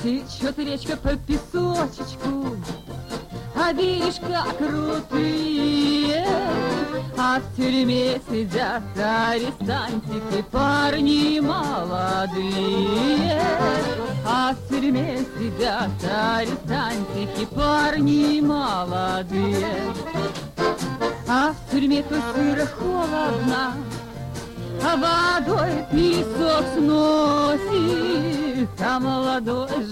Течет речка по песочечку, а бережка крутые, а в тюрьме сидят арестантики, парни молодые. А в тюрьме сидят арестантики, парни молодые. А в тюрьме то сыро холодно, а водой песок сносит. А молодой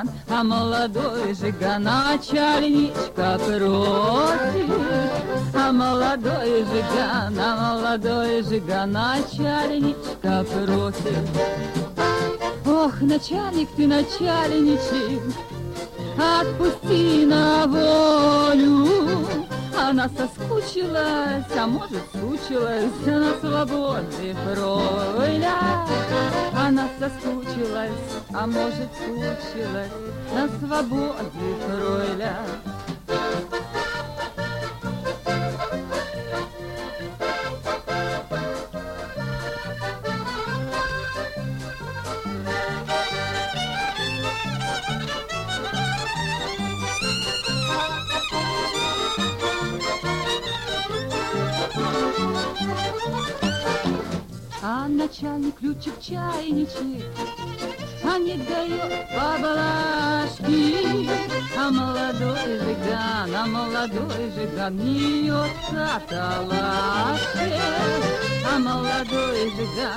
жиган начальничка просит. А молодой жиган начальничка просит. Ох, начальник ты начальничек, отпусти на волю. Она соскучилась, а может скучилась на свободе фройля. Она соскучилась, а может скучилась на свободе фройля. А начальник ключик чайничек, а не дает поблажки. А молодой жиган гниет каталажки. А молодой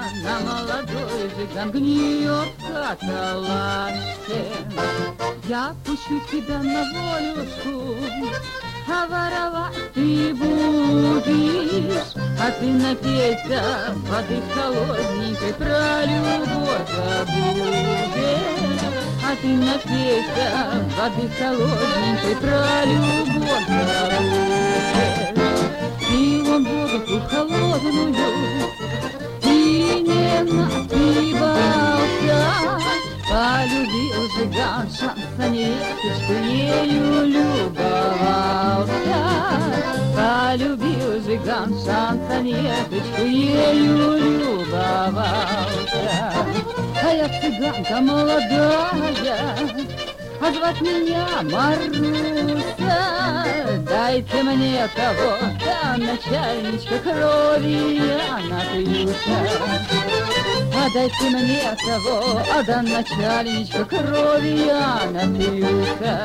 жиган гниет каталажки. Я пущу тебя на волюшку, а воровать ты будешь. А ты напейся воды холодненькой, про любовь забудешь. А ты напейся воды холодненькой, про любовь забудешь. И он воду холодную и не напивался. Полюбил жиган шансонеточку, ею любовался. Полюбил жиган шансонеточку, ею любовался. А я цыганка молодая, а звать меня Маруся. Дайте мне того, да начальничка, крови я напьюся. А дайте мне того, а да начальничка, крови я напьюся.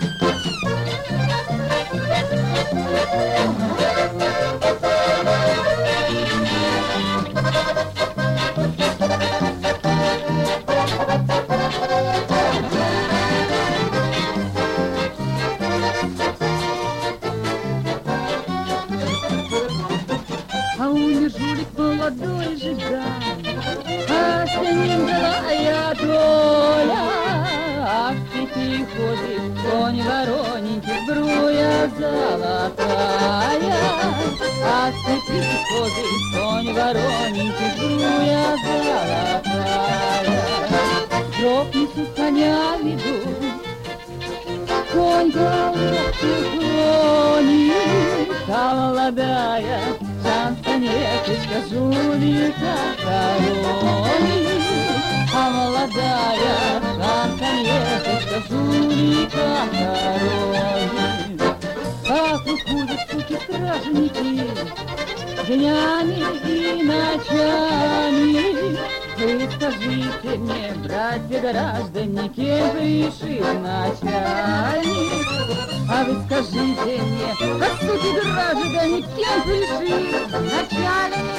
А умер жулик молодой жиган, а с ним злая доля. А в степи ходит конь вороненький, сбруя золотая. А в степи ходит конь вороненький, сбруя золотая. Гроб несут, коня ведут, конь головки клонит. А молодая шансонеточка жулика хоронит. А молодая шансонеточка жулика хоронит. Как уходят суки-стражники днями и ночами. Вы скажите мне, братья-граждане, кем пришил начальник? А вы скажите мне, как суки-граждане, кем пришил начальник?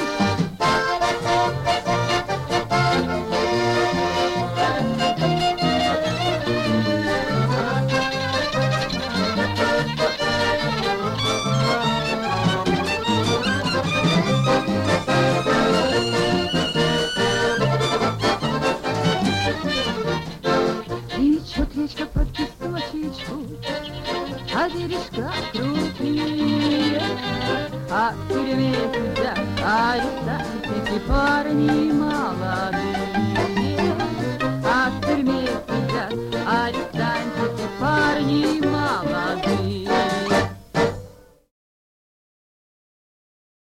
Течет речка под песочечку, а бережка крутые. А в тюрьме сидят арестантики, парни молодые. А в тюрьме сидят арестантики.